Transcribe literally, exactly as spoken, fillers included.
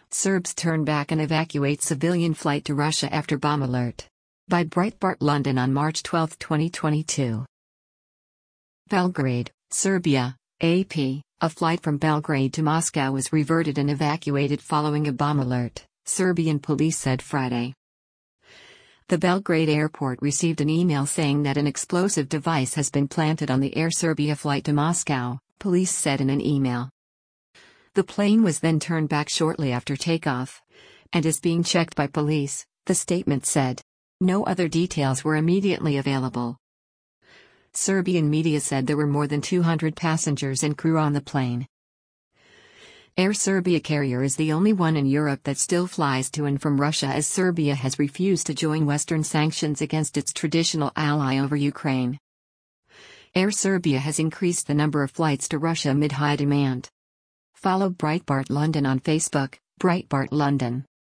Serbs turn back and evacuate civilian flight to Russia after bomb alert. By Breitbart London on March twelfth, twenty twenty-two. Belgrade, Serbia, A P. A flight from Belgrade to Moscow was reverted and evacuated following a bomb alert, Serbian police said Friday. The Belgrade airport received an email saying that an explosive device has been planted on the Air Serbia flight to Moscow, police said in an email. The plane was then turned back shortly after takeoff and is being checked by police, the statement said. No other details were immediately available. Serbian media said there were more than two hundred passengers and crew on the plane. Air Serbia carrier is the only one in Europe that still flies to and from Russia, as Serbia has refused to join Western sanctions against its traditional ally over Ukraine. Air Serbia has increased the number of flights to Russia amid high demand. Follow Breitbart London on Facebook, Breitbart London.